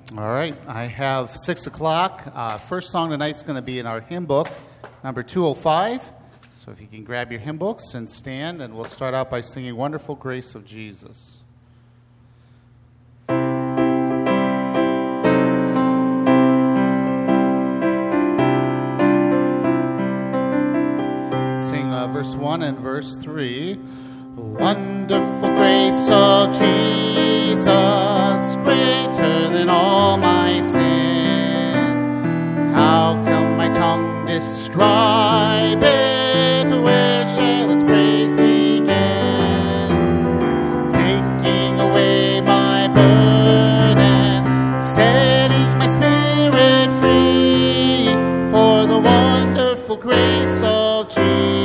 All right, I have 6 o'clock. First song tonight's going to be in our hymn book, number 205. So if you can grab your hymn books and stand, and we'll start out by singing Wonderful Grace of Jesus. Sing verse 1 and verse 3. Wonderful grace of Jesus, greater than all my sin. How can my tongue describe it? Where shall its praise begin? Taking away my burden, setting my spirit free, for the wonderful grace of Jesus.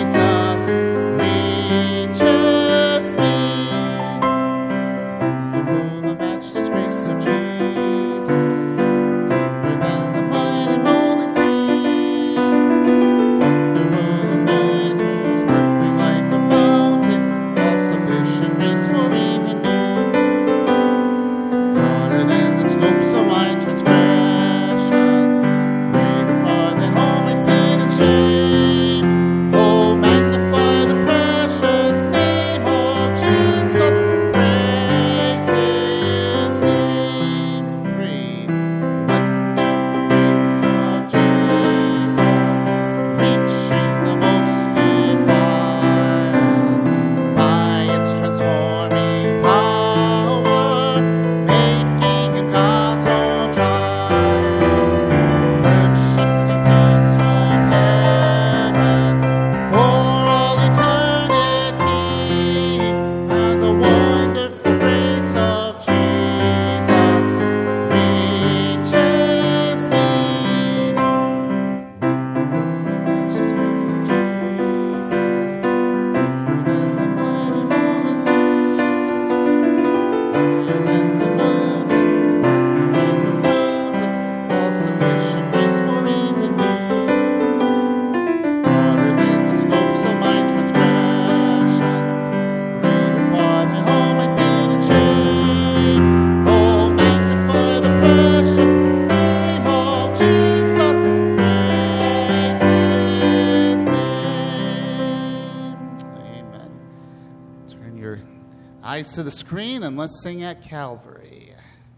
To the screen, and let's sing at Calvary.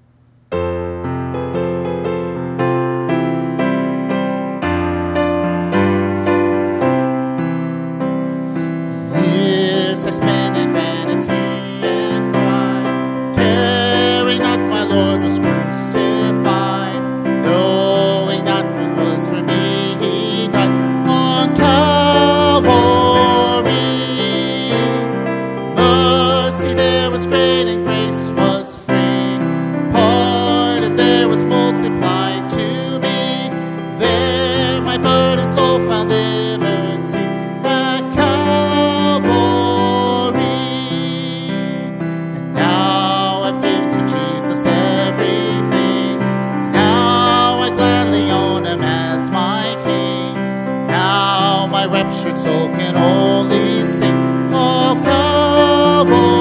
Years I spent in vanity and pride, caring not my Lord was crucified, knowing not what was for me he died on Calvary. Was great and grace was free. Pardon there was multiplied to me. There my burdened soul found liberty at Calvary. And now I've given to Jesus everything. Now I gladly own him as my King. Now my raptured soul can only sing of Calvary.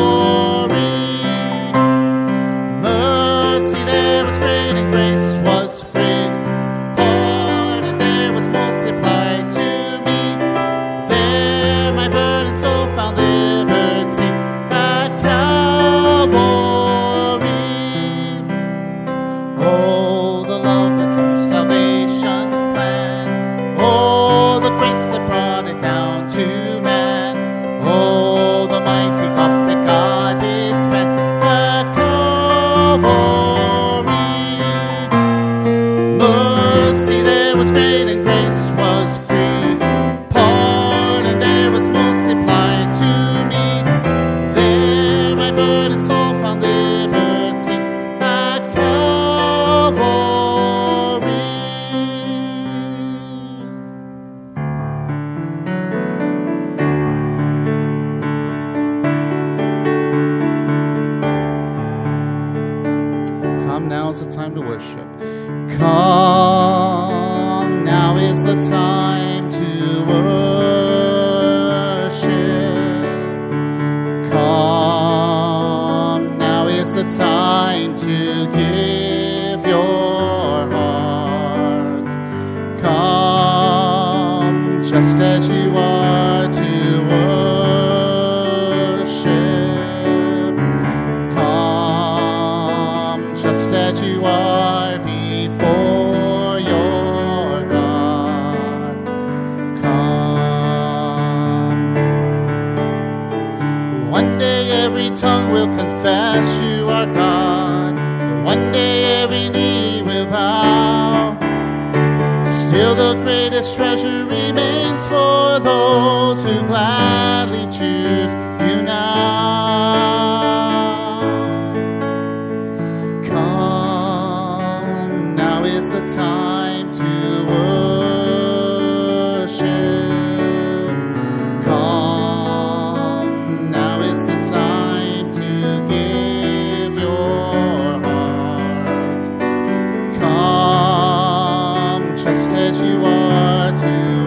Now's the time to worship. Come, now is the time to worship. Come, now is the time to give you are before your God. Come. One day every tongue will confess you are God. One day every knee will bow. Still the greatest treasure remains for those who gladly choose you now. Come, now is the time to worship. Come, now is the time to give your heart. Come, just as you are to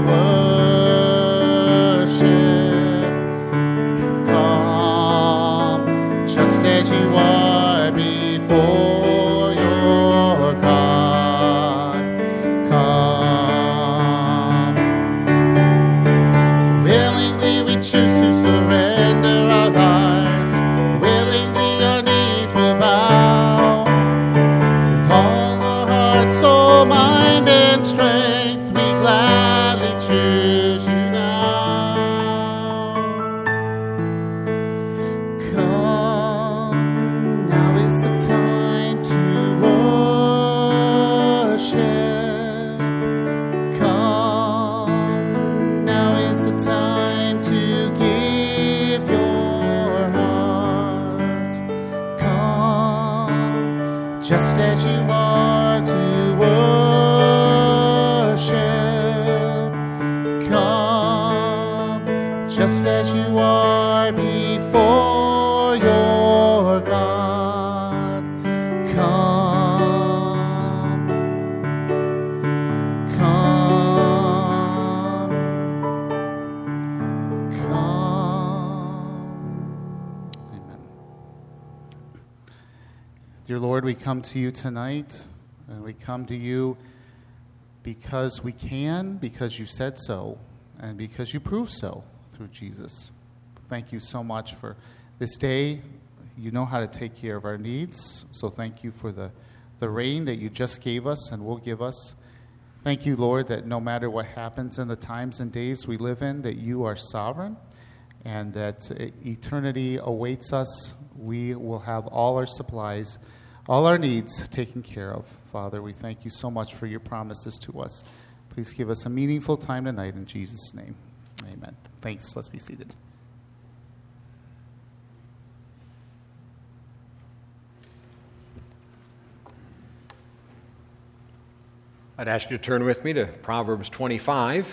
worship. Come, just as you are before your God. Come. Willingly we choose to surrender our lives. Willingly our knees will bow. With all our heart, soul, mind, and strength, we gladly choose you now. Come, now is the time to worship. Come, now is the time to give your heart. Come, just as you are to worship. Come, just as you are before your God. Come, come, come. Amen. Dear Lord, we come to you tonight, and we come to you because we can, because you said so, and because you proved so through Jesus. Thank you so much for this day. You know how to take care of our needs, so thank you for the rain that you just gave us and will give us. Thank you, Lord, that no matter what happens in the times and days we live in, that you are sovereign and that eternity awaits us. We will have all our supplies, all our needs taken care of. Father, we thank you so much for your promises to us. Please give us a meaningful time tonight in Jesus' name. Amen. Thanks. Let's be seated. I'd ask you to turn with me to Proverbs 25.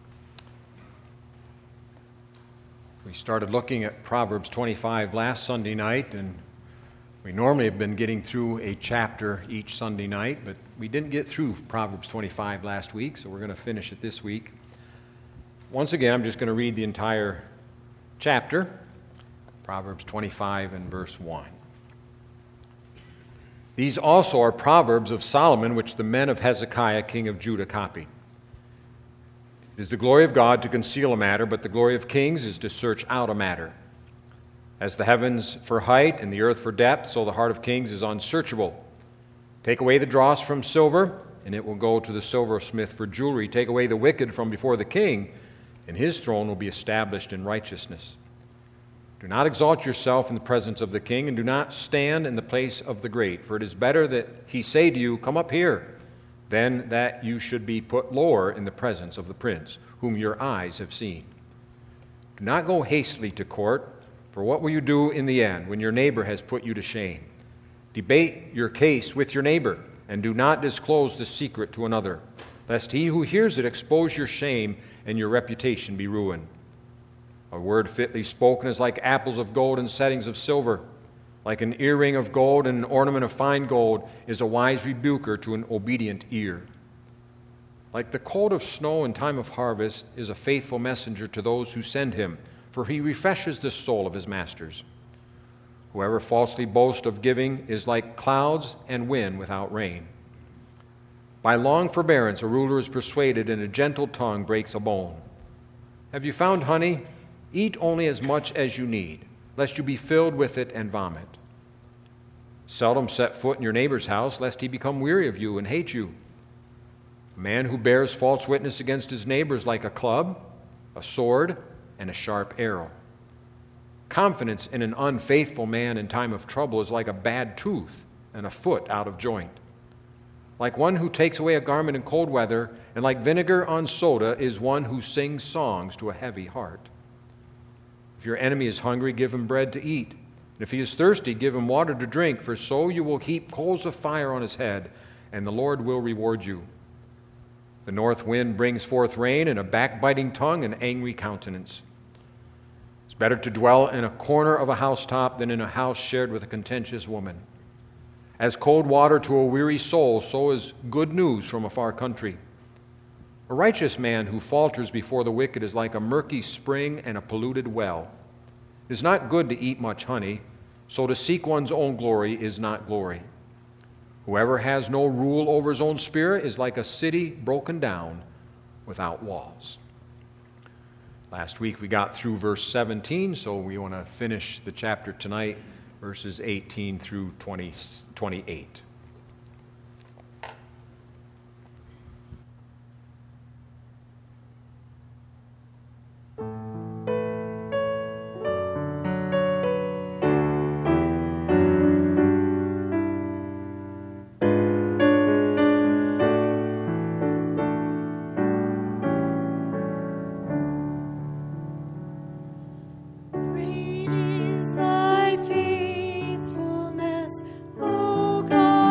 We started looking at Proverbs 25 last Sunday night, and we normally have been getting through a chapter each Sunday night, but we didn't get through Proverbs 25 last week, so we're going to finish it this week. Once again, I'm just going to read the entire chapter, Proverbs 25 and verse 1. These also are proverbs of Solomon, which the men of Hezekiah, king of Judah, copied. It is the glory of God to conceal a matter, but the glory of kings is to search out a matter. As the heavens for height and the earth for depth, so the heart of kings is unsearchable. Take away the dross from silver, and it will go to the silversmith for jewelry. Take away the wicked from before the king, and his throne will be established in righteousness. Do not exalt yourself in the presence of the king, and do not stand in the place of the great. For it is better that he say to you, "Come up here," than that you should be put lower in the presence of the prince, whom your eyes have seen. Do not go hastily to court, for what will you do in the end when your neighbor has put you to shame? Debate your case with your neighbor, and do not disclose the secret to another, lest he who hears it expose your shame and your reputation be ruined. A word fitly spoken is like apples of gold and settings of silver. Like an earring of gold and an ornament of fine gold is a wise rebuker to an obedient ear. Like the cold of snow in time of harvest is a faithful messenger to those who send him, for he refreshes the soul of his masters. Whoever falsely boasts of giving is like clouds and wind without rain. By long forbearance a ruler is persuaded, and a gentle tongue breaks a bone. Have you found honey? Eat only as much as you need, lest you be filled with it and vomit. Seldom set foot in your neighbor's house, lest he become weary of you and hate you. A man who bears false witness against his neighbor is like a club, a sword, and a sharp arrow. Confidence in an unfaithful man in time of trouble is like a bad tooth and a foot out of joint. Like one who takes away a garment in cold weather, and like vinegar on soda is one who sings songs to a heavy heart. If your enemy is hungry, give him bread to eat. And if he is thirsty, give him water to drink, for so you will heap coals of fire on his head, and the Lord will reward you. The north wind brings forth rain, and a backbiting tongue an angry countenance. It's better to dwell in a corner of a housetop than in a house shared with a contentious woman. As cold water to a weary soul, so is good news from a far country. A righteous man who falters before the wicked is like a murky spring and a polluted well. It is not good to eat much honey, so to seek one's own glory is not glory. Whoever has no rule over his own spirit is like a city broken down without walls. Last week we got through verse 17, so we want to finish the chapter tonight, verses 18 through 28. Great is thy faithfulness, O God.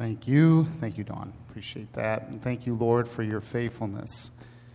Thank you. Thank you, Dawn. Appreciate that. And thank you, Lord, for your faithfulness.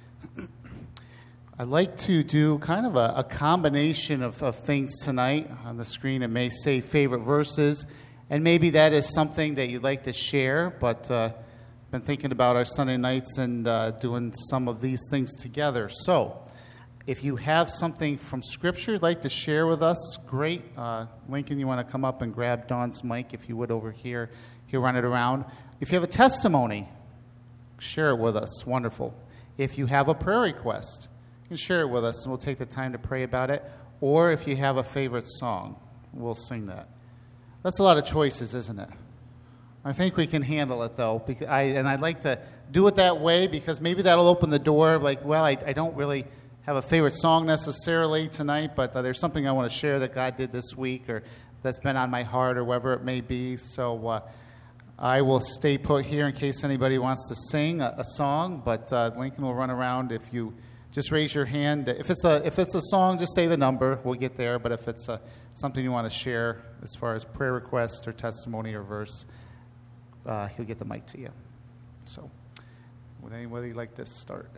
I'd like to do kind of a combination of things tonight. On the screen, it may say favorite verses, and maybe that is something that you'd like to share, but I've been thinking about our Sunday nights and doing some of these things together. So if you have something from Scripture you'd like to share with us, great. Lincoln, you want to come up and grab Dawn's mic, if you would, over here. He'll run it around. If you have a testimony, share it with us. Wonderful. If you have a prayer request, you can share it with us, and we'll take the time to pray about it. Or if you have a favorite song, we'll sing that. That's a lot of choices, isn't it? I think we can handle it, though. And I'd like to do it that way because maybe that'll open the door. Like, well, I don't really have a favorite song necessarily tonight, but there's something I want to share that God did this week or that's been on my heart or whatever it may be. So I will stay put here in case anybody wants to sing a song, but Lincoln will run around. If you just raise your hand. If it's a song, just say the number. We'll get there. But if it's something you want to share as far as prayer request or testimony or verse, he'll get the mic to you. So would anybody like to start?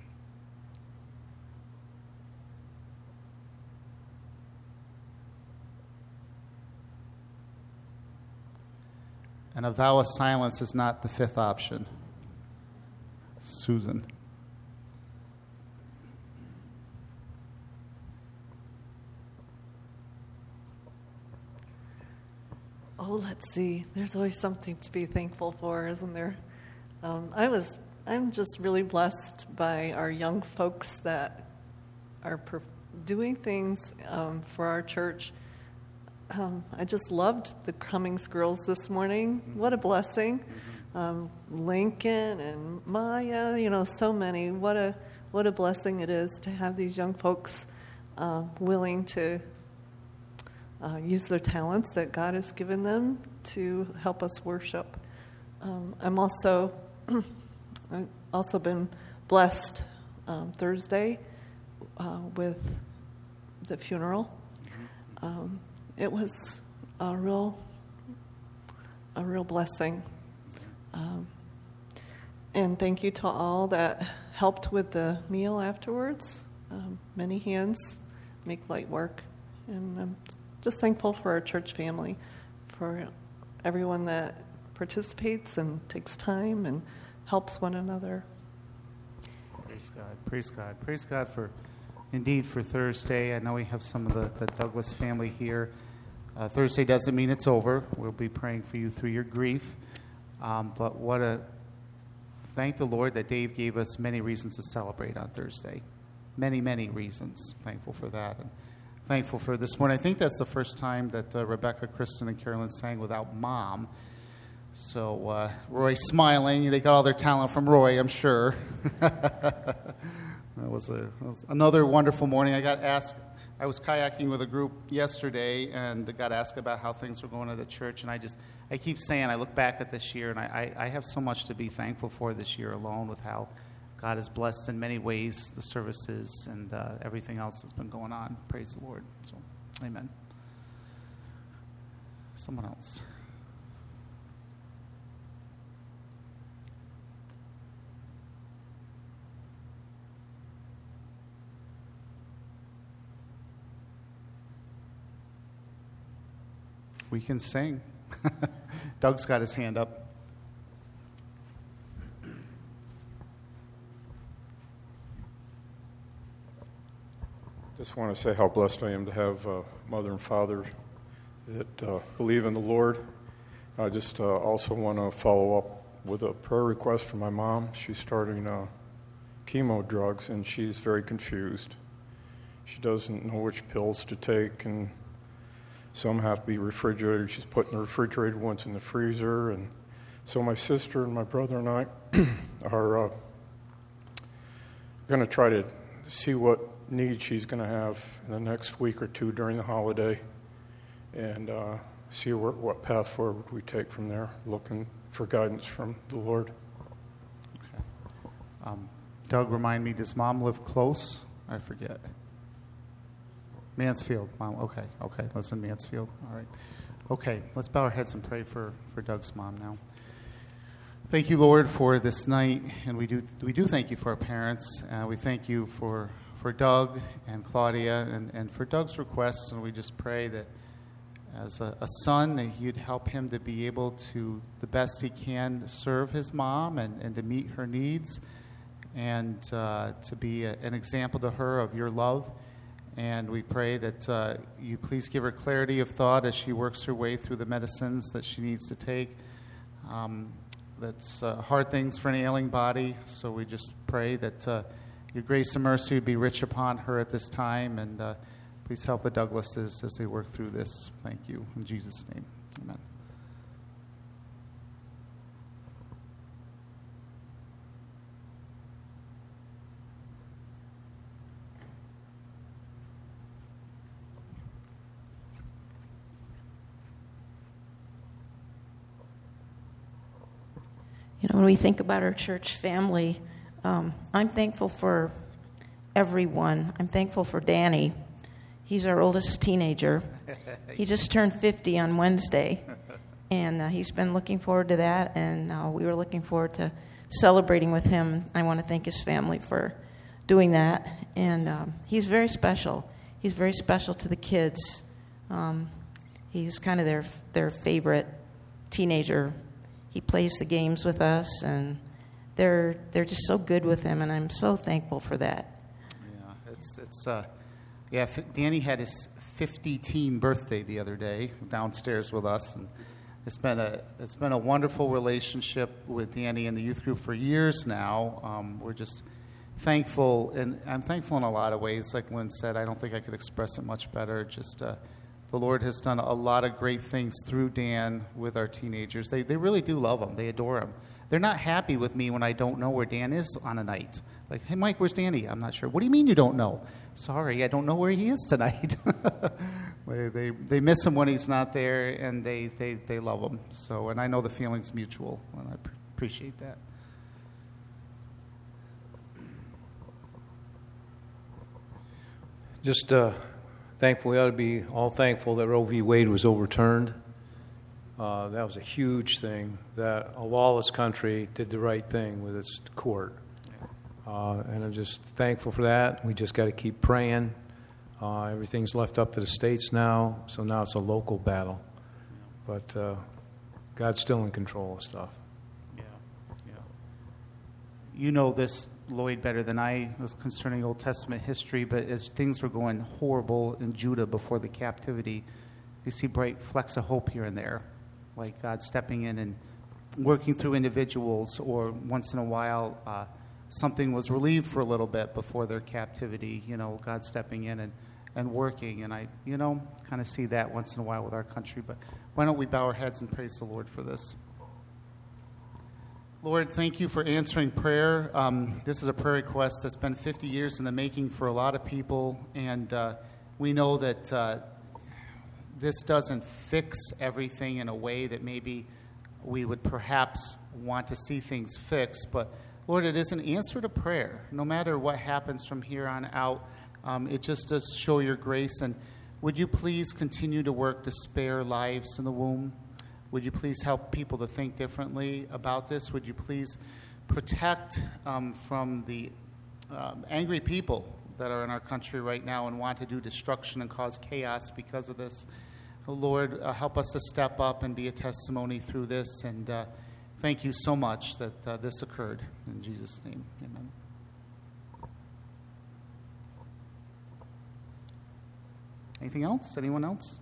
And a vow of silence is not the fifth option. Susan. Oh, let's see. There's always something to be thankful for, isn't there? I'm just really blessed by our young folks that are doing things for our church. I just loved the Cummings girls this morning. What a blessing. Lincoln and Maya, so many. What a blessing it is to have these young folks willing to use their talents that God has given them to help us worship. I've also been blessed Thursday with the funeral. It was a real blessing. And thank you to all that helped with the meal afterwards. Many hands make light work. And I'm just thankful for our church family, for everyone that participates and takes time and helps one another. Praise God. Praise God. Praise God for Thursday. I know we have some of the Douglas family here. Thursday doesn't mean it's over. We'll be praying for you through your grief. But thank the Lord that Dave gave us many reasons to celebrate on Thursday. Many, many reasons. Thankful for that. And thankful for this morning. I think that's the first time that Rebecca, Kristen, and Carolyn sang without Mom. So Roy's smiling. They got all their talent from Roy, I'm sure. That was another wonderful morning. I was kayaking with a group yesterday and got asked about how things were going at the church. And I keep saying, I look back at this year, and I have so much to be thankful for this year alone with how God has blessed in many ways the services and everything else that's been going on. Praise the Lord. So, amen. Someone else. We can sing. Doug's got his hand up. Just want to say how blessed I am to have a mother and father that believe in the Lord. I just also want to follow up with a prayer request for my mom. She's starting chemo drugs, and she's very confused. She doesn't know which pills to take, and some have to be refrigerated. She's put in the refrigerator, once in the freezer. And so my sister and my brother and I are going to try to see what needs she's going to have in the next week or two during the holiday and see what path forward we take from there, looking for guidance from the Lord. Okay. Doug, remind me, does Mom live close? I forget. Mansfield, Mom. Okay. Lives in Mansfield. All right. Okay, let's bow our heads and pray for Doug's mom now. Thank you, Lord, for this night, and we do thank you for our parents. We thank you for Doug and Claudia and for Doug's requests, and we just pray that as a son, that you'd help him to be able to, the best he can, serve his mom and to meet her needs and to be an example to her of your love. And we pray that you please give her clarity of thought as she works her way through the medicines that she needs to take. That's hard things for an ailing body, so we just pray that your grace and mercy would be rich upon her at this time, and please help the Douglases as they work through this. Thank you. In Jesus' name, amen. You know, when we think about our church family, I'm thankful for everyone. I'm thankful for Danny. He's our oldest teenager. He just turned 50 on Wednesday, and he's been looking forward to that, and we were looking forward to celebrating with him. I want to thank his family for doing that, and he's very special. He's very special to the kids. He's kind of their favorite teenager. He plays the games with us, and they're just so good with him, and I'm so thankful for that. Yeah, Danny had his 50-teen birthday the other day downstairs with us, and it's been a wonderful relationship with Danny and the youth group for years now. We're just thankful, and I'm thankful in a lot of ways. Like Lynn said, I don't think I could express it much better. Just the Lord has done a lot of great things through Dan with our teenagers. They really do love him. They adore him. They're not happy with me when I don't know where Dan is on a night. Like, hey, Mike, where's Danny? I'm not sure. What do you mean you don't know? Sorry, I don't know where he is tonight. They miss him when he's not there, and they love him. So, and I know the feeling's mutual, and I appreciate that. Just thankful. We ought to be all thankful that Roe v. Wade was overturned. That was a huge thing, that a lawless country did the right thing with its court. And I'm just thankful for that. We just got to keep praying. Everything's left up to the states now, so now it's a local battle. But God's still in control of stuff. Yeah. You know this, Lloyd, better than I was concerning Old Testament history, but as things were going horrible in Judah before the captivity, you see bright flecks of hope here and there, like God stepping in and working through individuals, or once in a while something was relieved for a little bit before their captivity, God stepping in and working. And I, kind of see that once in a while with our country. But why don't we bow our heads and praise the Lord for this? Lord, thank you for answering prayer. This is a prayer request that's been 50 years in the making for a lot of people, and we know that this doesn't fix everything in a way that maybe we would perhaps want to see things fixed, but Lord, it is an answer to prayer. No matter what happens from here on out, it just does show your grace. And would you please continue to work to spare lives in the womb? Would you please help people to think differently about this? Would you please protect from the angry people that are in our country right now and want to do destruction and cause chaos because of this? Oh, Lord, help us to step up and be a testimony through this. And thank you so much that this occurred. In Jesus' name, amen. Anything else? Anyone else?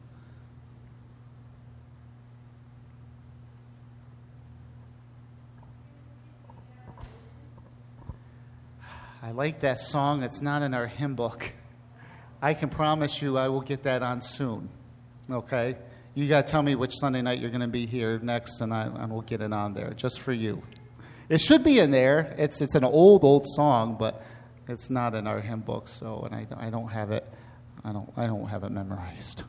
I like that song. It's not in our hymn book. I can promise you I will get that on soon. Okay? You got to tell me which Sunday night you're going to be here next, and we'll get it on there just for you. It should be in there. It's an old song, but it's not in our hymn book. So, and I don't have it. I don't have it memorized.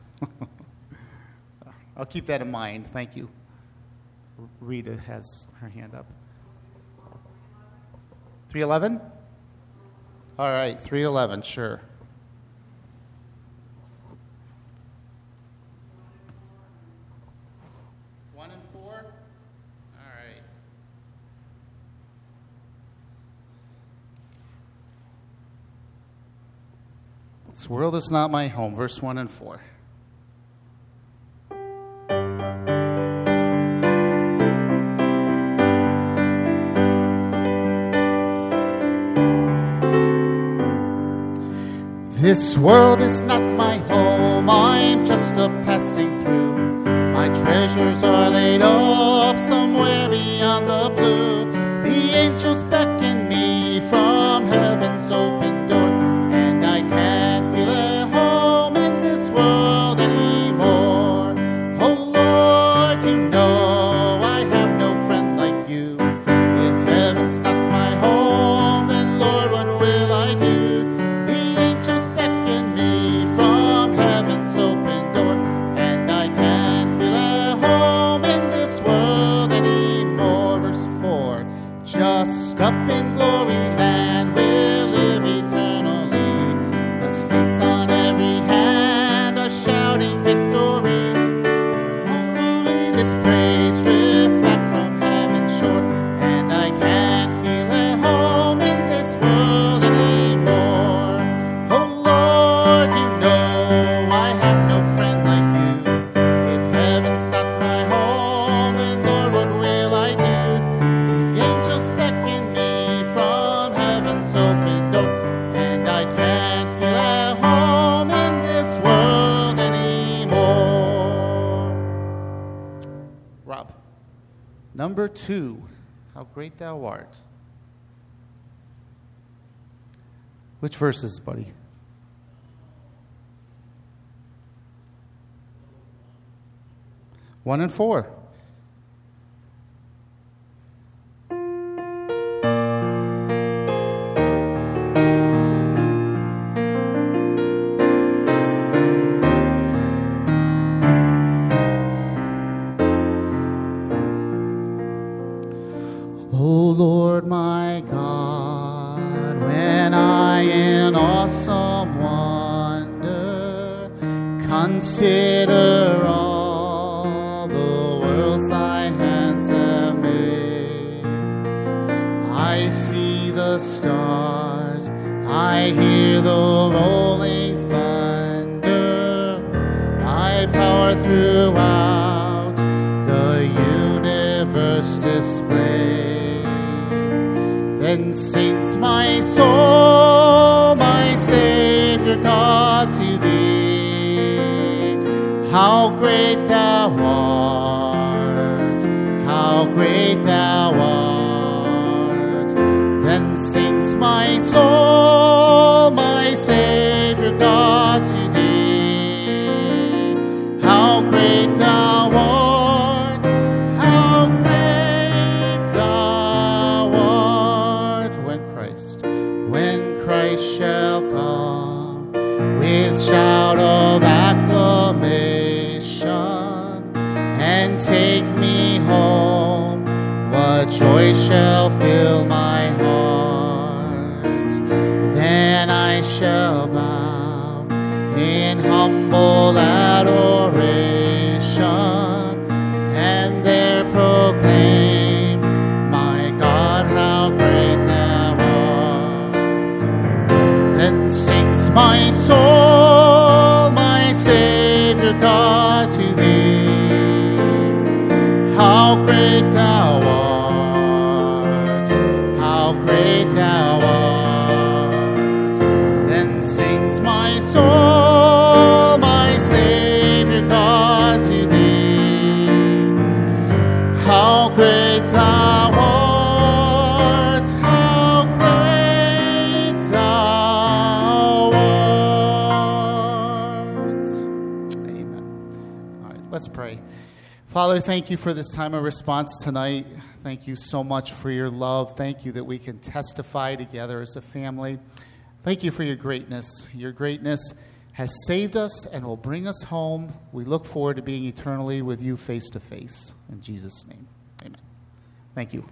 I'll keep that in mind. Thank you. Rita has her hand up. 311? All right, 311, sure. 1 and 4? All right. This world is not my home, verse 1 and 4. This world is not my home, I'm just a passing through. My treasures are laid up somewhere beyond the blue. The angels beckon me from heaven's open door, and I can't feel at home in this world anymore. Oh Lord, you know I have no friend like you. If heaven's not my home, then Lord, what will I do? The angels beckon me from heaven's open door, and I can't feel at home in this world anymore. Verse 4, just up in glory land we'll live eternally. The saints on every hand are shouting victory. This praise drift back from heaven's shore, and I can't feel at home in this world anymore. Oh Lord, you know I have no friend like you. If heaven's not my home, then Lord, what will I do? The angels beckon me from heaven's open door, and I can't feel at home in this world anymore. Rob, number 2, how great thou art. Which verses, buddy? One and 4. O Lord my God, when I in awesome wonder consider all the worlds thy hands have made, I see the stars, I hear the rolling thunder, thy power throughout the universe displayed. Then sings my soul, my Savior God, to thee. How great thou art, how great thou art. Then sings my soul, my Savior God, to thee. How great thou art, how great thou art. When Christ shall come with shout of acclamation and take me home, what joy shall fill my heart? Then I shall bow in humble adoration and there proclaim, my God, how great thou art. Then sings my soul, my Savior God, to thee. How great thou art, how great thou art. Then sings my soul, my Savior God, to thee. How great thou art, how great thou art. Amen. All right, let's pray. Father, thank you for this time of response tonight. Thank you so much for your love. Thank you that we can testify together as a family. Thank you for your greatness. Your greatness has saved us and will bring us home. We look forward to being eternally with you face to face. In Jesus' name, amen. Thank you.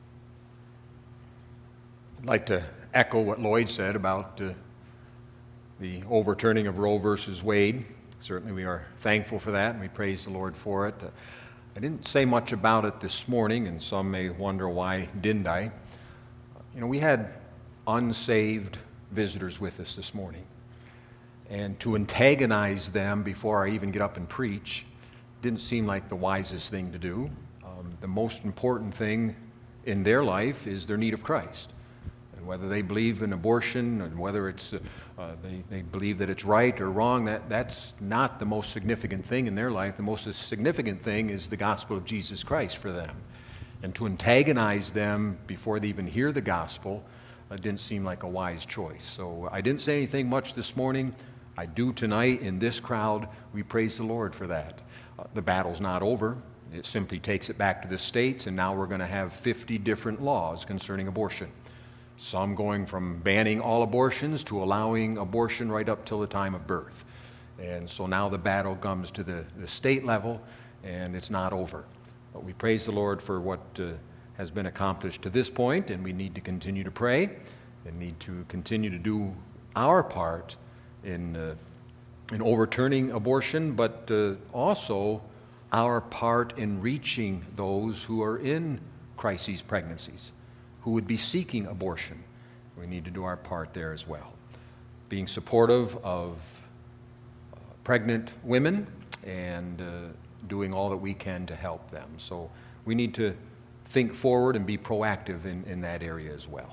I'd like to echo what Lloyd said about the overturning of Roe versus Wade. Certainly we are thankful for that, and we praise the Lord for it. I didn't say much about it this morning, and some may wonder why didn't I. We had unsaved visitors with us this morning, and to antagonize them before I even get up and preach didn't seem like the wisest thing to do. The most important thing in their life is their need of Christ. And whether they believe in abortion and whether it's they believe that it's right or wrong, that's not the most significant thing in their life. The most significant thing is the gospel of Jesus Christ for them. And to antagonize them before they even hear the gospel didn't seem like a wise choice. So I didn't say anything much this morning. I do tonight in this crowd. We praise the Lord for that. The battle's not over. It simply takes it back to the states, and now we're going to have 50 different laws concerning abortion. Some going from banning all abortions to allowing abortion right up till the time of birth. And so now the battle comes to the state level, and it's not over. But we praise the Lord for what has been accomplished to this point, and we need to continue to pray and need to continue to do our part in overturning abortion, but also our part in reaching those who are in crises pregnancies, who would be seeking abortion. We need to do our part there as well. Being supportive of pregnant women and doing all that we can to help them. So we need to think forward and be proactive in that area as well.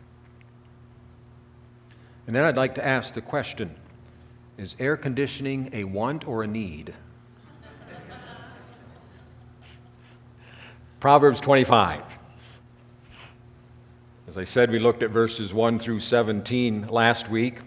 And then I'd like to ask the question, is air conditioning a want or a need? Proverbs 25. As I said, we looked at verses 1 through 17 last week.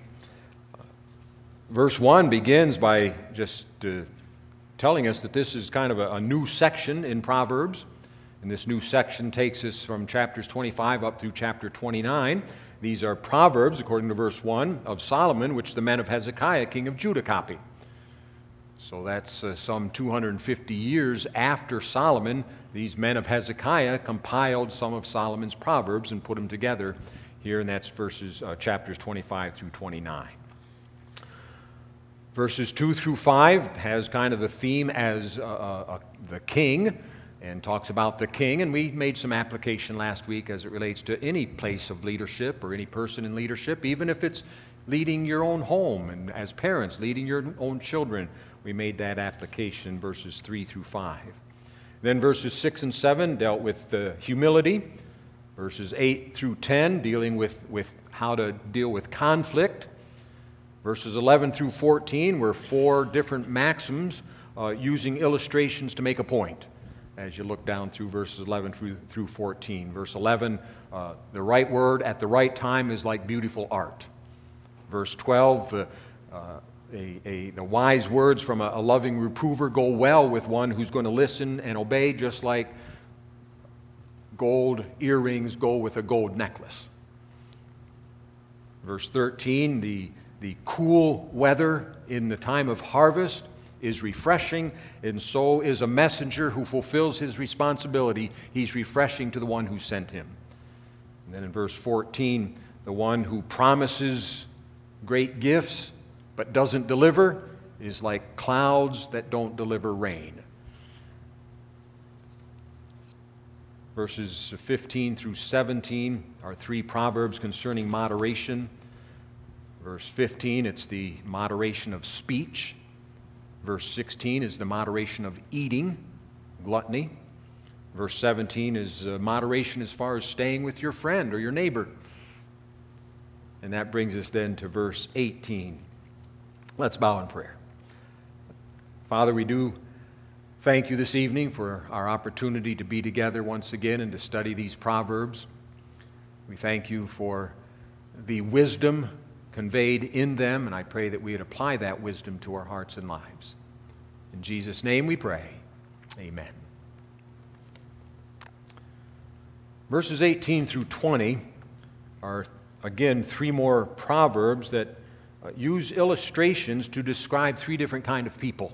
Verse 1 begins by just telling us that this is kind of a new section in Proverbs. And this new section takes us from chapters 25 up through chapter 29. These are Proverbs, according to verse 1, of Solomon, which the men of Hezekiah, king of Judah, copied. So that's some 250 years after Solomon. These men of Hezekiah compiled some of Solomon's Proverbs and put them together here, and that's chapters 25 through 29. Verses 2 through 5 has kind of the theme as the king, and talks about the king, and we made some application last week as it relates to any place of leadership or any person in leadership, even if it's leading your own home and as parents, leading your own children. We made that application, verses 3 through 5. Then verses 6 and 7 dealt with humility. Verses 8 through 10 dealing with how to deal with conflict. Verses 11 through 14 were 4 different maxims using illustrations to make a point. As you look down through verses 11 through 14. Verse 11, the right word at the right time is like beautiful art. Verse 12, the wise words from a loving reprover go well with one who's going to listen and obey, just like gold earrings go with a gold necklace. Verse 13, the cool weather in the time of harvest is refreshing, and so is a messenger who fulfills his responsibility. He's refreshing to the one who sent him. And then in verse 14, the one who promises great gifts but doesn't deliver is like clouds that don't deliver rain. Verses 15 through 17 are 3 proverbs concerning moderation. Verse 15, it's the moderation of speech. Verse 16 is the moderation of eating, gluttony. Verse 17 is moderation as far as staying with your friend or your neighbor. And that brings us then to verse 18. Let's bow in prayer. Father, we do thank you this evening for our opportunity to be together once again and to study these Proverbs. We thank you for the wisdom conveyed in them, and I pray that we would apply that wisdom to our hearts and lives. In Jesus' name we pray. Amen. Verses 18 through 20 are, again, 3 more proverbs that use illustrations to describe 3 different kinds of people.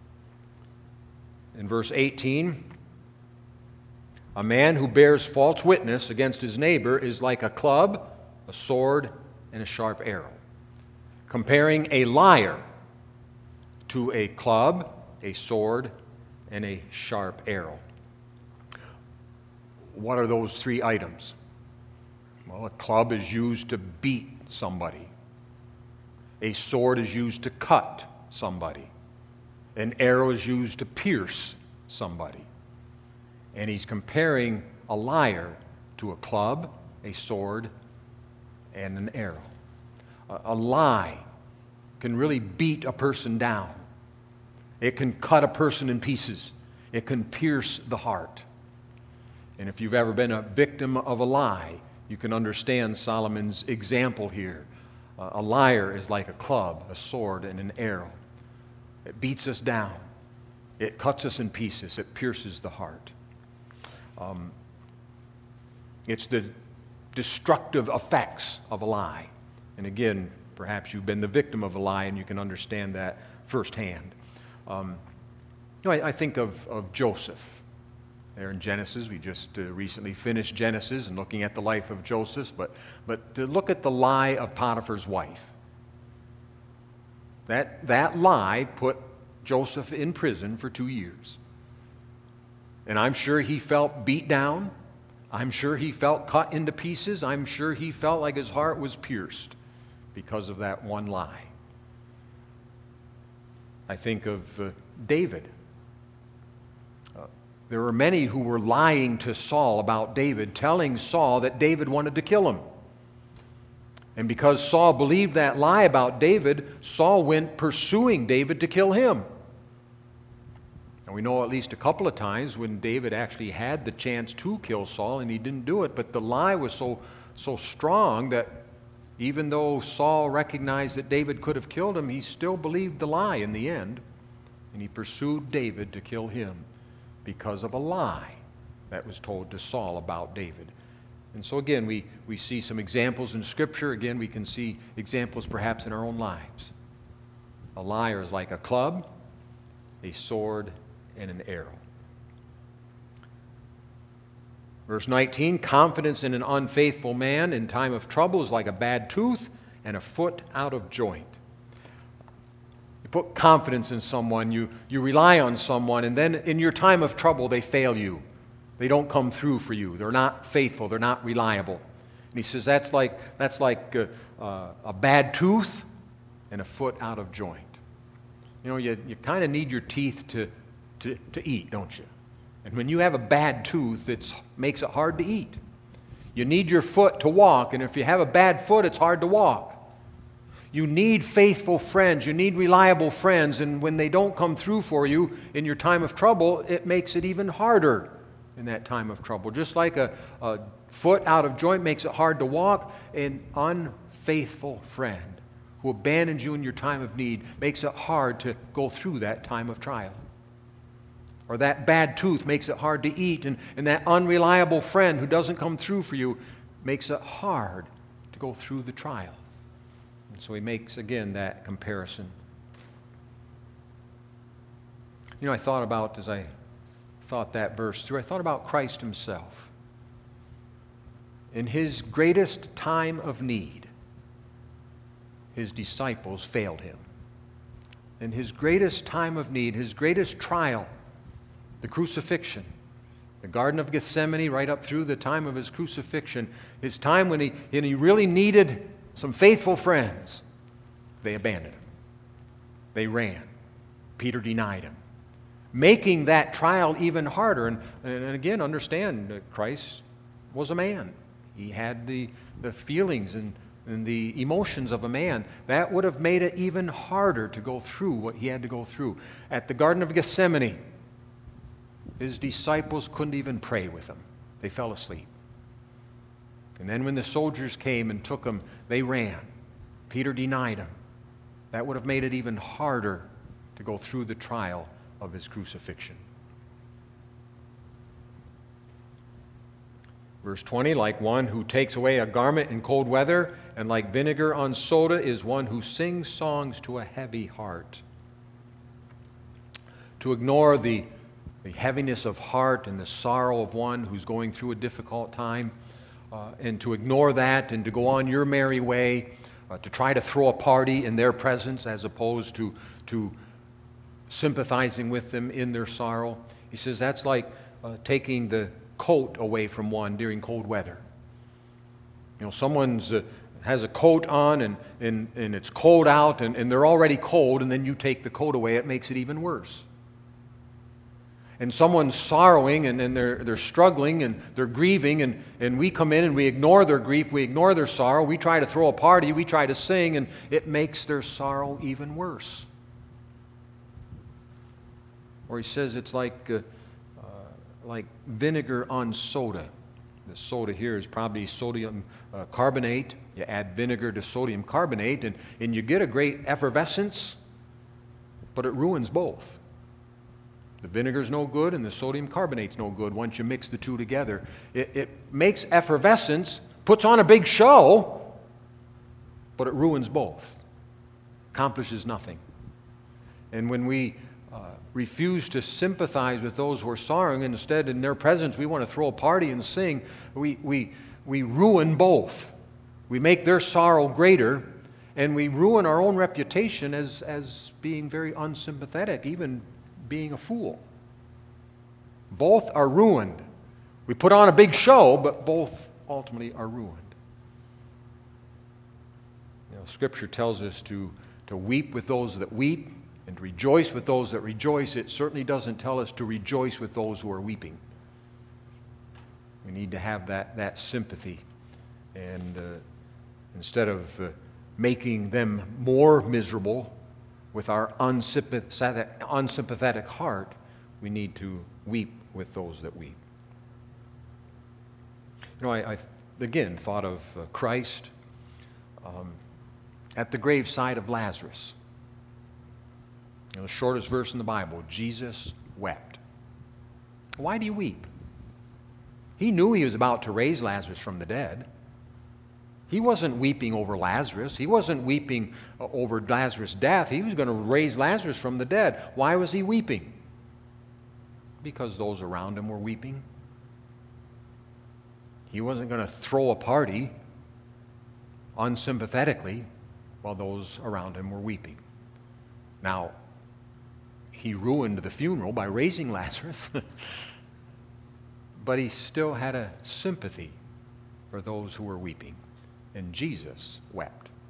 In verse 18, a man who bears false witness against his neighbor is like a club, a sword, and a sharp arrow. comparing a liar to a club, a sword, and a sharp arrow. What are those three items? Well, a club is used to beat somebody. A sword is used to cut somebody. An arrow is used to pierce somebody. And he's comparing a liar to a club, a sword, and an arrow. A lie can really beat a person down. It can cut a person in pieces. It can pierce the heart. And if you've ever been a victim of a lie, you can understand Solomon's example here. A liar is like a club, a sword, and an arrow. It beats us down. It cuts us in pieces. It pierces the heart. It's the destructive effects of a lie. And again, perhaps you've been the victim of a lie and you can understand that firsthand. I think of Joseph. There in Genesis, we just recently finished Genesis and looking at the life of Joseph, but to look at the lie of Potiphar's wife. That lie put Joseph in prison for 2 years. And I'm sure he felt beat down. I'm sure he felt cut into pieces. I'm sure he felt like his heart was pierced because of that one lie. I think of David. There were many who were lying to Saul about David, telling Saul that David wanted to kill him. And because Saul believed that lie about David, Saul went pursuing David to kill him. And we know at least a couple of times when David actually had the chance to kill Saul and he didn't do it, but the lie was so strong that even though Saul recognized that David could have killed him, he still believed the lie in the end, and he pursued David to kill him because of a lie that was told to Saul about David. And so again, we see some examples in Scripture. Again, we can see examples perhaps in our own lives. A liar is like a club, a sword, and an arrow. Verse 19, confidence in an unfaithful man in time of trouble is like a bad tooth and a foot out of joint. You put confidence in someone, you rely on someone, and then in your time of trouble they fail you. They don't come through for you. They're not faithful. They're not reliable. And he says that's like a bad tooth and a foot out of joint. You know, you kind of need your teeth to eat, don't you? And when you have a bad tooth, it makes it hard to eat. You need your foot to walk, and if you have a bad foot, it's hard to walk. You need faithful friends. You need reliable friends, and when they don't come through for you in your time of trouble, it makes it even harder in that time of trouble. Just like a foot out of joint makes it hard to walk, an unfaithful friend who abandons you in your time of need makes it hard to go through that time of trial. Or that bad tooth makes it hard to eat, and that unreliable friend who doesn't come through for you makes it hard to go through the trial. And so he makes, again, that comparison. You know, I thought about, as I thought that verse through, I thought about Christ himself. In his greatest time of need, his disciples failed him. In his greatest time of need, his greatest trial, the crucifixion, the Garden of Gethsemane, right up through the time of his crucifixion, his time when he really needed some faithful friends, they abandoned him. They ran. Peter denied him, making that trial even harder. And again, understand that Christ was a man. He had the feelings and the emotions of a man. That would have made it even harder to go through what he had to go through. At the Garden of Gethsemane, his disciples couldn't even pray with him. They fell asleep. And then when the soldiers came and took him, they ran. Peter denied him. That would have made it even harder to go through the trial of his crucifixion. Verse 20, like one who takes away a garment in cold weather, and like vinegar on soda is one who sings songs to a heavy heart. To ignore the heaviness of heart and the sorrow of one who's going through a difficult time, and to ignore that and to go on your merry way, to try to throw a party in their presence as opposed to sympathizing with them in their sorrow. He says that's like taking the coat away from one during cold weather. You know, someone's has a coat on and it's cold out and they're already cold, and then you take the coat away, it makes it even worse. And someone's sorrowing and they're struggling and they're grieving, and we come in and we ignore their grief, we ignore their sorrow, we try to throw a party, we try to sing, and it makes their sorrow even worse. Or he says it's like vinegar on soda. The soda here is probably sodium carbonate. You add vinegar to sodium carbonate, and you get a great effervescence, but it ruins both. The vinegar's no good and the sodium carbonate's no good once you mix the two together. It makes effervescence, puts on a big show, but it ruins both. Accomplishes nothing. And when we refuse to sympathize with those who are sorrowing, instead in their presence we want to throw a party and sing, we ruin both. We make their sorrow greater, and we ruin our own reputation as being very unsympathetic, even being a fool. Both are ruined. We put on a big show, but both ultimately are ruined. You know, Scripture tells us to weep with those that weep and to rejoice with those that rejoice. It certainly doesn't tell us to rejoice with those who are weeping. We need to have that sympathy, and instead of making them more miserable with our unsympathetic heart, we need to weep with those that weep. You know, I again thought of Christ at the graveside of Lazarus. You know, the shortest verse in the Bible, Jesus wept. Why do you weep? He knew he was about to raise Lazarus from the dead. He wasn't weeping over Lazarus. He wasn't weeping over Lazarus' death. He was going to raise Lazarus from the dead. Why was he weeping? Because those around him were weeping. He wasn't going to throw a party unsympathetically while those around him were weeping. Now, he ruined the funeral by raising Lazarus, but he still had a sympathy for those who were weeping. And Jesus wept. Do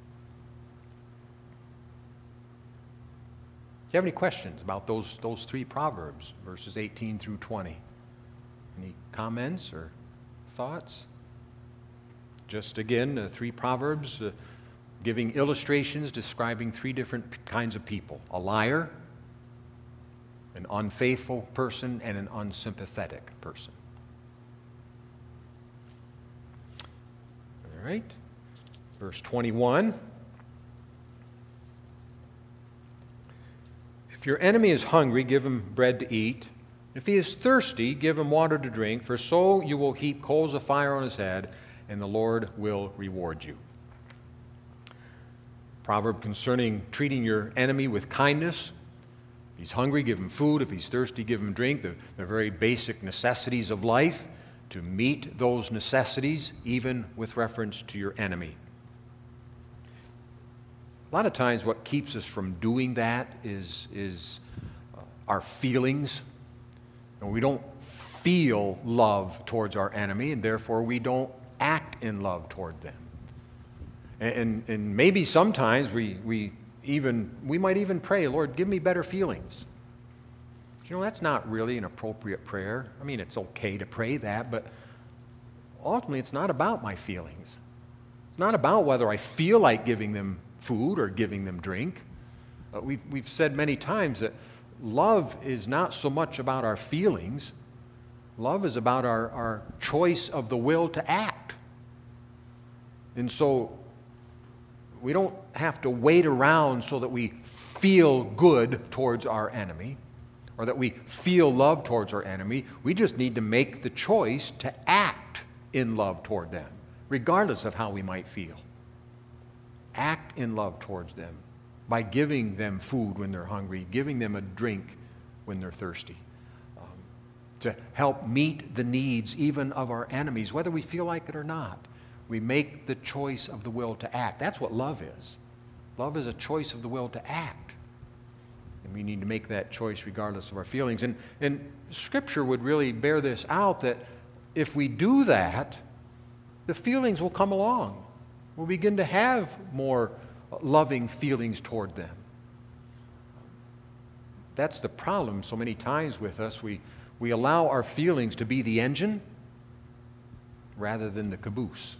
you have any questions about those three Proverbs, verses 18 through 20? Any comments or thoughts? Just again, three Proverbs giving illustrations describing three different kinds of people: a liar, an unfaithful person, and an unsympathetic person. All right. Verse 21. If your enemy is hungry, give him bread to eat. If he is thirsty, give him water to drink, for so you will heap coals of fire on his head, and the Lord will reward you. Proverb concerning treating your enemy with kindness. If he's hungry, give him food. If he's thirsty, give him drink. The very basic necessities of life, to meet those necessities, even with reference to your enemy. A lot of times what keeps us from doing that is our feelings. And we don't feel love towards our enemy, and therefore we don't act in love toward them. And maybe sometimes we might even pray, Lord, give me better feelings. You know, that's not really an appropriate prayer. I mean, it's okay to pray that, but ultimately it's not about my feelings. It's not about whether I feel like giving them food or giving them drink. We've said many times that love is not so much about our feelings. Love is about our choice of the will to act. And so we don't have to wait around so that we feel good towards our enemy or that we feel love towards our enemy. We just need to make the choice to act in love toward them, regardless of how we might feel. Act in love towards them by giving them food when they're hungry, giving them a drink when they're thirsty, to help meet the needs even of our enemies, whether we feel like it or not. We make the choice of the will to act. That's what love is. Love is a choice of the will to act. And we need to make that choice regardless of our feelings. And Scripture would really bear this out, that if we do that, the feelings will come along. We'll begin to have more loving feelings toward them. That's the problem so many times with us. We allow our feelings to be the engine rather than the caboose.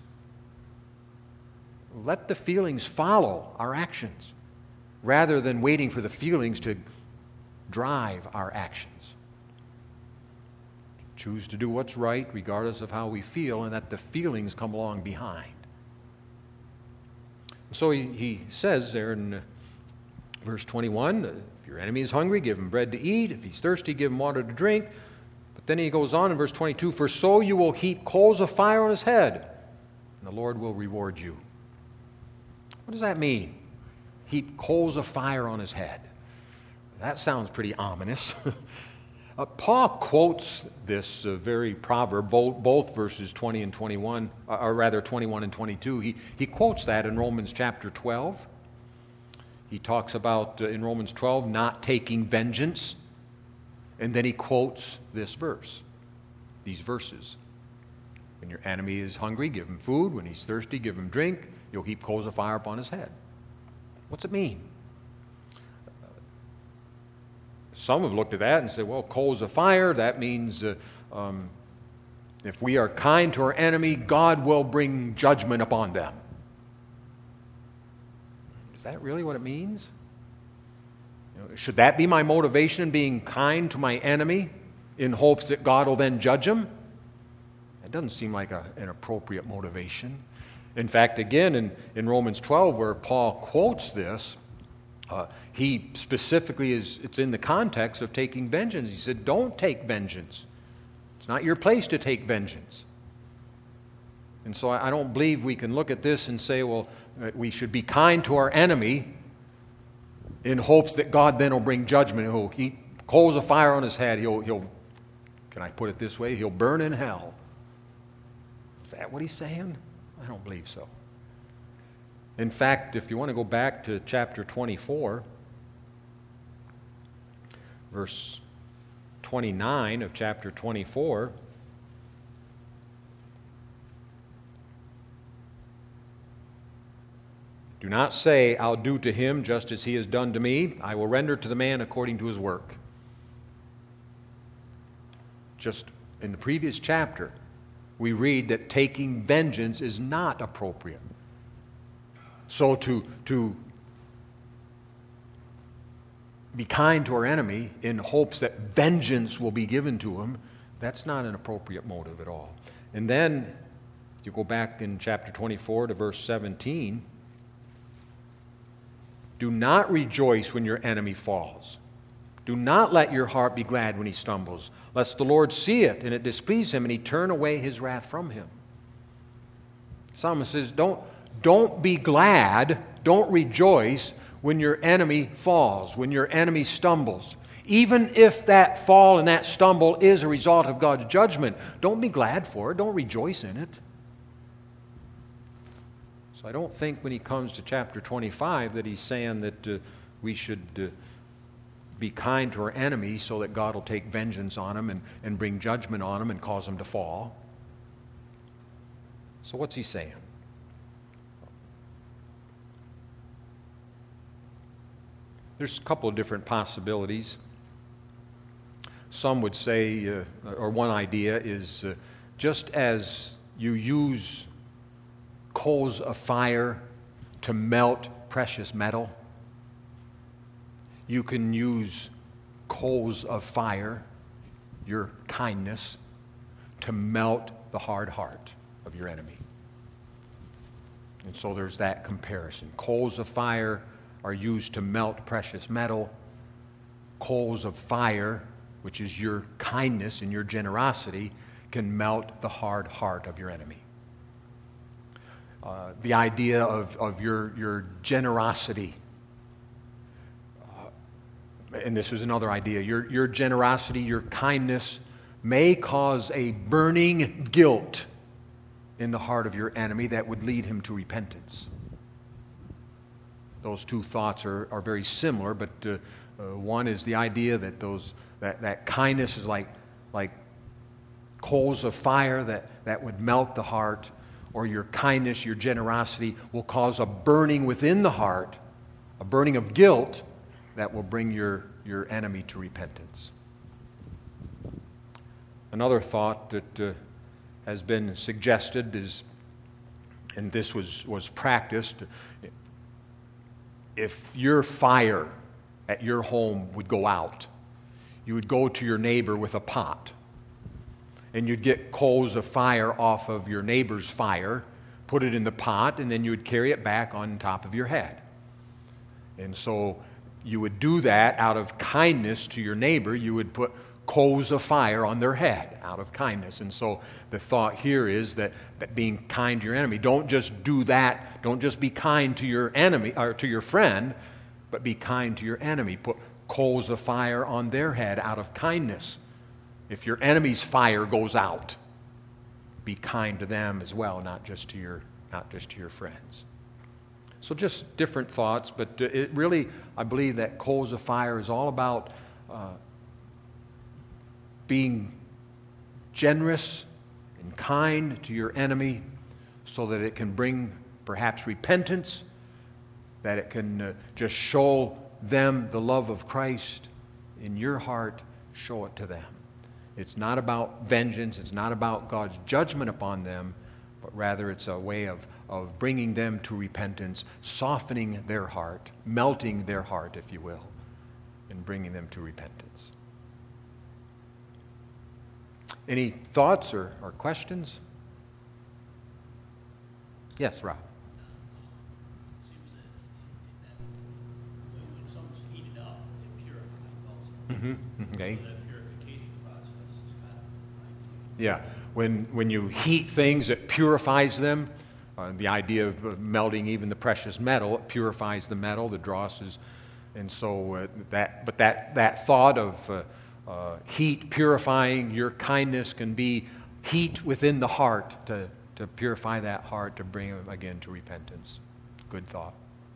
Let the feelings follow our actions rather than waiting for the feelings to drive our actions. Choose to do what's right regardless of how we feel, and let the feelings come along behind. So he says there in verse 21, if your enemy is hungry, give him bread to eat. If he's thirsty, give him water to drink. But then he goes on in verse 22, for so you will heap coals of fire on his head, and the Lord will reward you. What does that mean? Heap coals of fire on his head. That sounds pretty ominous. Paul quotes this very proverb, both verses 20 and 21, or rather 21 and 22. He quotes that in Romans chapter 12. He talks about, in Romans 12, not taking vengeance. And then he quotes this verse, these verses. When your enemy is hungry, give him food. When he's thirsty, give him drink. You'll heap coals of fire upon his head. What's it mean? Some have looked at that and said, well, coals of fire, that means if we are kind to our enemy, God will bring judgment upon them. Is that really what it means? Should that be my motivation in being kind to my enemy in hopes that God will then judge him? That doesn't seem like an appropriate motivation. In fact, again, in Romans 12, where Paul quotes this, he specifically it's in the context of taking vengeance. He said, don't take vengeance. It's not your place to take vengeance. And so I don't believe we can look at this and say, well, we should be kind to our enemy in hopes that God then will bring judgment. He'll heap coals of fire on his head. He'll, can I put it this way? He'll burn in hell. Is that what he's saying? I don't believe so. In fact, if you want to go back to chapter 24, verse 29 of chapter 24, do not say, I'll do to him just as he has done to me. I will render to the man according to his work. Just in the previous chapter, we read that taking vengeance is not appropriate. So to be kind to our enemy in hopes that vengeance will be given to him, that's not an appropriate motive at all. And then you go back in chapter 24 to verse 17. Do not rejoice when your enemy falls. Do not let your heart be glad when he stumbles, lest the Lord see it and it displease him and he turn away his wrath from him. Psalmist says, don't be glad, don't rejoice when your enemy falls, when your enemy stumbles. Even if that fall and that stumble is a result of God's judgment, don't be glad for it, don't rejoice in it. So I don't think when he comes to chapter 25 that he's saying that we should be kind to our enemies so that God will take vengeance on them and bring judgment on them and cause them to fall. So what's he saying? There's a couple of different possibilities. Some would say, or one idea is just as you use coals of fire to melt precious metal, you can use coals of fire, your kindness, to melt the hard heart of your enemy. And so there's that comparison. Coals of fire are used to melt precious metal. Coals of fire, which is your kindness and your generosity, can melt the hard heart of your enemy. The idea of your generosity, and this is another idea, your generosity, your kindness may cause a burning guilt in the heart of your enemy that would lead him to repentance? Those two thoughts are very similar, but one is the idea that that kindness is like coals of fire that would melt the heart, or your kindness, your generosity will cause a burning within the heart, a burning of guilt that will bring your enemy to repentance. Another thought that has been suggested is, and this was practiced, if your fire at your home would go out, you would go to your neighbor with a pot, and you'd get coals of fire off of your neighbor's fire, put it in the pot, and then you would carry it back on top of your head. And so you would do that out of kindness to your neighbor. You would put coals of fire on their head out of kindness. And so the thought here is that being kind to your enemy, don't just do that. Don't just be kind to your enemy or to your friend, but be kind to your enemy. Put coals of fire on their head out of kindness. If your enemy's fire goes out, be kind to them as well, not just to your friends. So just different thoughts, but it really, I believe that coals of fire is all about being generous and kind to your enemy so that it can bring perhaps repentance, that it can just show them the love of Christ in your heart, show it to them. It's not about vengeance, it's not about God's judgment upon them, but rather it's a way of bringing them to repentance, softening their heart, melting their heart, if you will, and bringing them to repentance. Any thoughts or questions? Yes, Rob. Seems that when something's heated up, it purifies also. Okay. So that purification process is kind of Yeah. When you heat things, it purifies them. The idea of melting even the precious metal, it purifies the metal, the drosses. And so that thought of heat purifying your kindness can be heat within the heart to purify that heart, to bring them again to repentance. Good thought.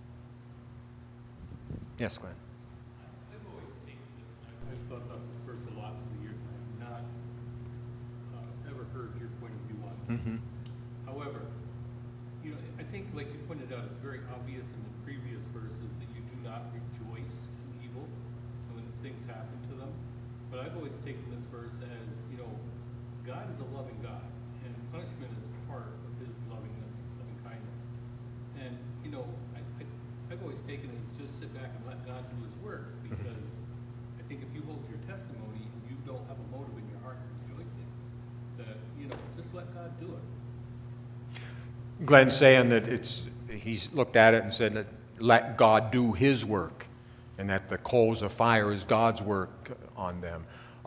Yes, Glenn. I've always taken this, I've thought about this verse a lot through the years, and I've not ever heard your point of view on it. Mm-hmm. However, I think, like you pointed out, it's very obvious in the previous verses that you do not rejoice in evil when things happen to them. But I've always taken this verse as, God is a loving God, and punishment is part of his loving kindness. And, I've always taken it as just sit back and let God do his work, because I think if you hold your testimony and you don't have a motive in your heart of rejoicing, that, just let God do it. Glenn's saying that he's looked at it and said that let God do his work, and that the coals of fire is God's work on them.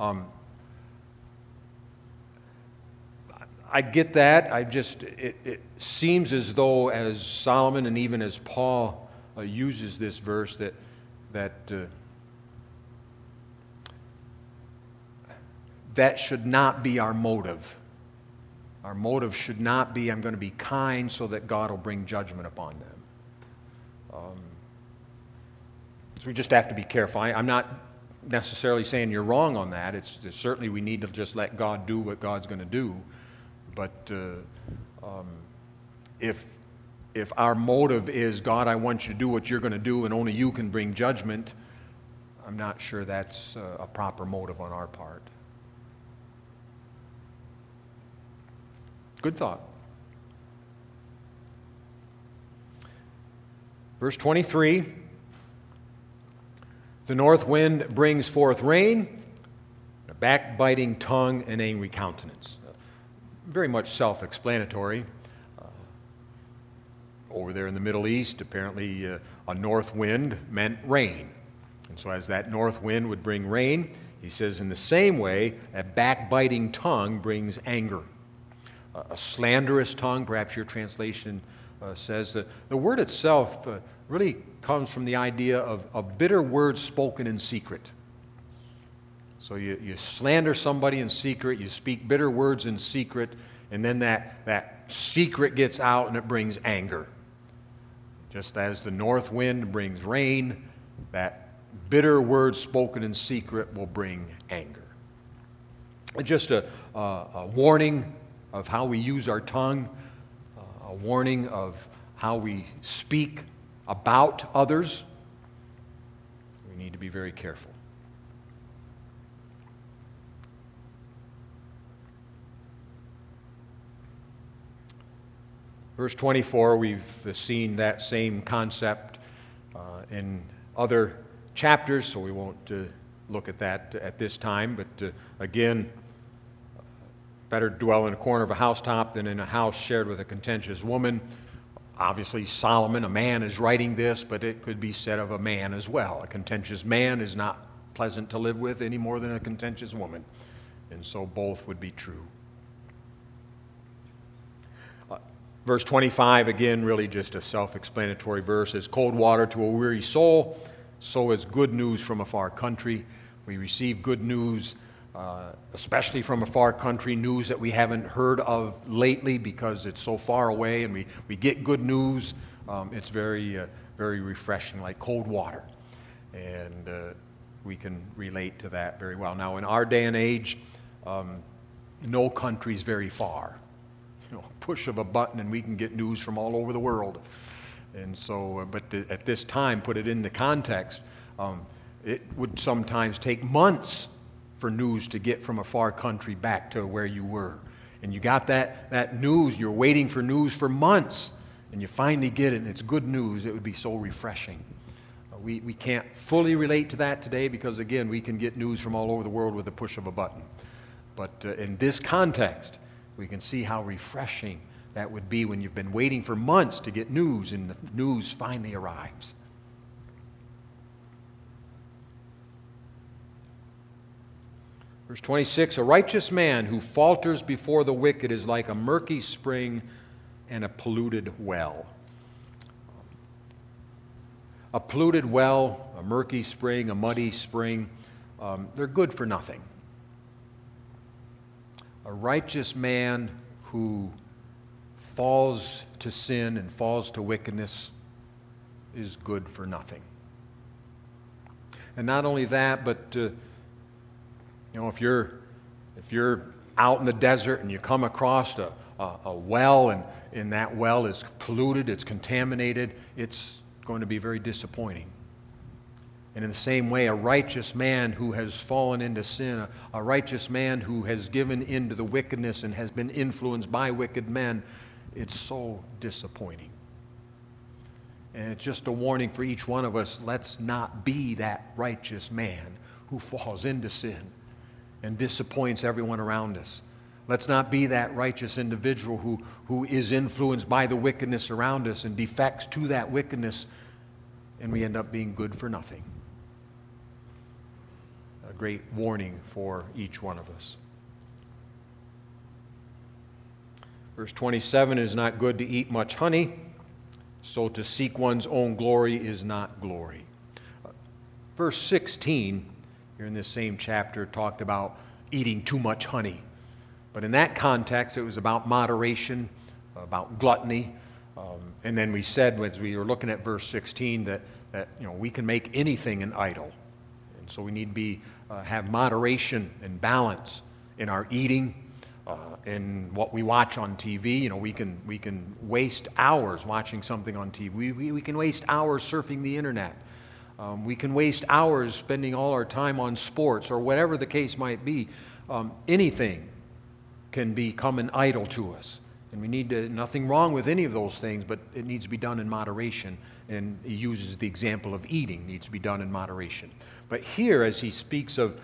I get that. It seems as though, as Solomon and even as Paul uses this verse, that should not be our motive. Our motive should not be, I'm going to be kind so that God will bring judgment upon them. So we just have to be careful. I'm not necessarily saying you're wrong on that. It's certainly we need to just let God do what God's going to do. But if our motive is, God, I want you to do what you're going to do and only you can bring judgment, I'm not sure that's a proper motive on our part. Good thought. Verse 23, the north wind brings forth rain, a backbiting tongue, and angry countenance. Very much self-explanatory. Over there in the Middle East, apparently a north wind meant rain. And so as that north wind would bring rain, he says in the same way, a backbiting tongue brings anger. A slanderous tongue, perhaps your translation says that the word itself really comes from the idea of bitter words spoken in secret. So you slander somebody in secret, you speak bitter words in secret, and then that secret gets out and it brings anger. Just as the north wind brings rain, that bitter word spoken in secret will bring anger. Just a warning of how we use our tongue, a warning of how we speak about others. We need to be very careful. Verse 24, we've seen that same concept in other chapters, so we won't look at that at this time. But again, better dwell in a corner of a housetop than in a house shared with a contentious woman. Obviously, Solomon, a man, is writing this, but it could be said of a man as well. A contentious man is not pleasant to live with any more than a contentious woman. And so both would be true. Verse 25, again, really just a self-explanatory verse. As cold water to a weary soul, so is good news from a far country. We receive good news, especially from a far country, news that we haven't heard of lately because it's so far away, and we get good news. It's very, very refreshing, like cold water. And we can relate to that very well. Now, in our day and age, no country's very far. Push of a button and we can get news from all over the world. And so, at this time, put it in the context, it would sometimes take months for news to get from a far country back to where you were. And you got that news, you're waiting for news for months, and you finally get it, and it's good news. It would be so refreshing. We can't fully relate to that today because, again, we can get news from all over the world with the push of a button. But in this context, we can see how refreshing that would be when you've been waiting for months to get news and the news finally arrives. Verse 26, a righteous man who falters before the wicked is like a murky spring and a polluted well. A polluted well, a murky spring, a muddy spring, they're good for nothing. A righteous man who falls to sin and falls to wickedness is good for nothing. And not only that, but if you're out in the desert and you come across a well and that well is polluted, it's contaminated, it's going to be very disappointing. And in the same way, a righteous man who has fallen into sin, a righteous man who has given in to the wickedness and has been influenced by wicked men, it's so disappointing. And it's just a warning for each one of us, let's not be that righteous man who falls into sin and disappoints everyone around us. Let's not be that righteous individual who is influenced by the wickedness around us and defects to that wickedness, and we end up being good for nothing. A great warning for each one of us. Verse 27, it is not good to eat much honey, so to seek one's own glory is not glory. Verse 16, here in this same chapter, talked about eating too much honey. But in that context, it was about moderation, about gluttony. And then we said, as we were looking at verse 16, that we can make anything an idol. And so we need to have moderation and balance in our eating, in what we watch on TV. We can waste hours watching something on TV. We can waste hours surfing the internet. We can waste hours spending all our time on sports or whatever the case might be. Anything can become an idol to us. And we need to, nothing wrong with any of those things, but it needs to be done in moderation. And he uses the example of eating, needs to be done in moderation. But here, as he speaks of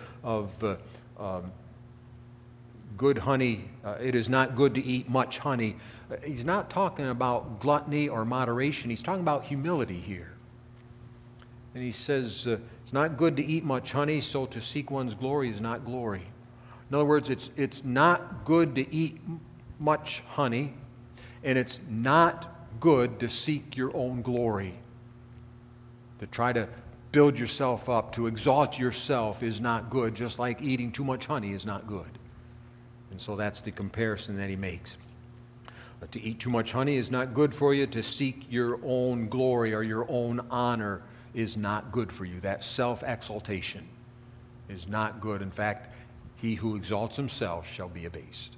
good honey, it is not good to eat much honey, he's not talking about gluttony or moderation. He's talking about humility here. And he says, it's not good to eat much honey, so to seek one's glory is not glory. In other words, it's not good to eat much honey, and it's not good to seek your own glory. To try to build yourself up, to exalt yourself is not good, just like eating too much honey is not good. And so that's the comparison that he makes. To eat too much honey is not good for you. To seek your own glory or your own honor is not good for you. That self-exaltation is not good. In fact, he who exalts himself shall be abased.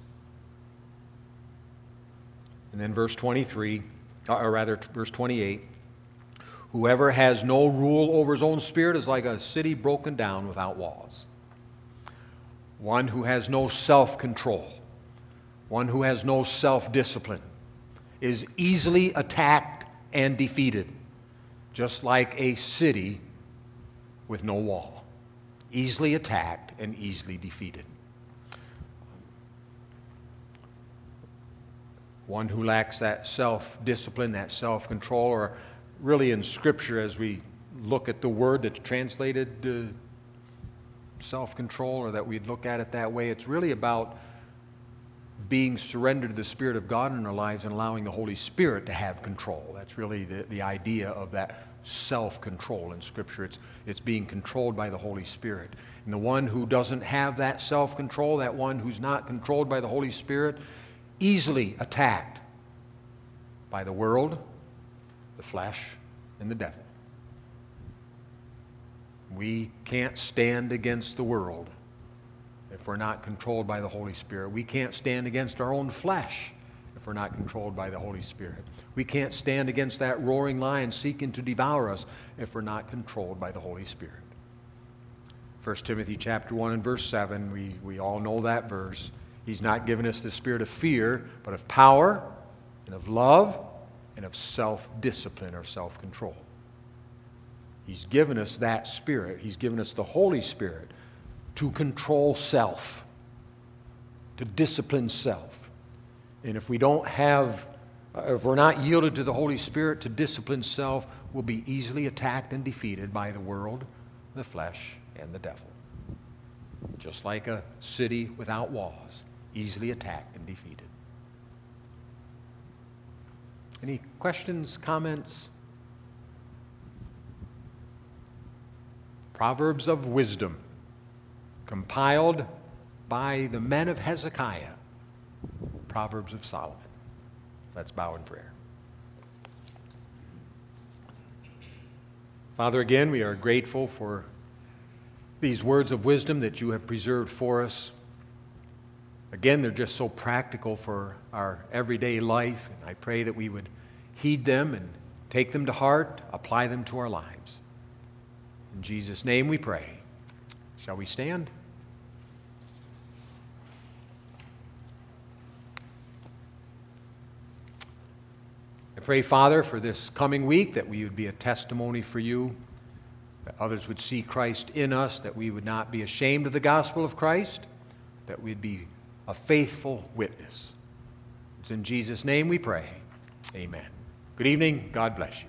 And then verse 23, or rather verse 28, whoever has no rule over his own spirit is like a city broken down without walls. One who has no self-control, one who has no self-discipline, is easily attacked and defeated, just like a city with no wall. Easily attacked and easily defeated. One who lacks that self-discipline, that self-control, or really in Scripture, as we look at the word that's translated self-control, or that we'd look at it that way, it's really about being surrendered to the Spirit of God in our lives and allowing the Holy Spirit to have control. That's really the idea of that self-control in Scripture. It's being controlled by the Holy Spirit. And the one who doesn't have that self-control, that one who's not controlled by the Holy Spirit, easily attacked by the world, the flesh, and the devil. We can't stand against the world if we're not controlled by the Holy Spirit. We can't stand against our own flesh if we're not controlled by the Holy Spirit. We can't stand against that roaring lion seeking to devour us if we're not controlled by the Holy Spirit. 1 Timothy chapter 1 and verse 7, we all know that verse. He's not given us the spirit of fear, but of power and of love and of self-discipline or self-control. He's given us that Spirit. He's given us the Holy Spirit to control self, to discipline self. And if we don't have, if we're not yielded to the Holy Spirit to discipline self, we'll be easily attacked and defeated by the world, the flesh, and the devil. Just like a city without walls, easily attacked and defeated. Any questions, comments? Proverbs of wisdom, compiled by the men of Hezekiah. Proverbs of Solomon. Let's bow in prayer. Father, again, we are grateful for these words of wisdom that you have preserved for us. Again, they're just so practical for our everyday life. And I pray that we would heed them and take them to heart, apply them to our lives. In Jesus' name we pray. Shall we stand? I pray, Father, for this coming week that we would be a testimony for you, that others would see Christ in us, that we would not be ashamed of the gospel of Christ, that we'd be a faithful witness. It's in Jesus' name we pray. Amen. Good evening. God bless you.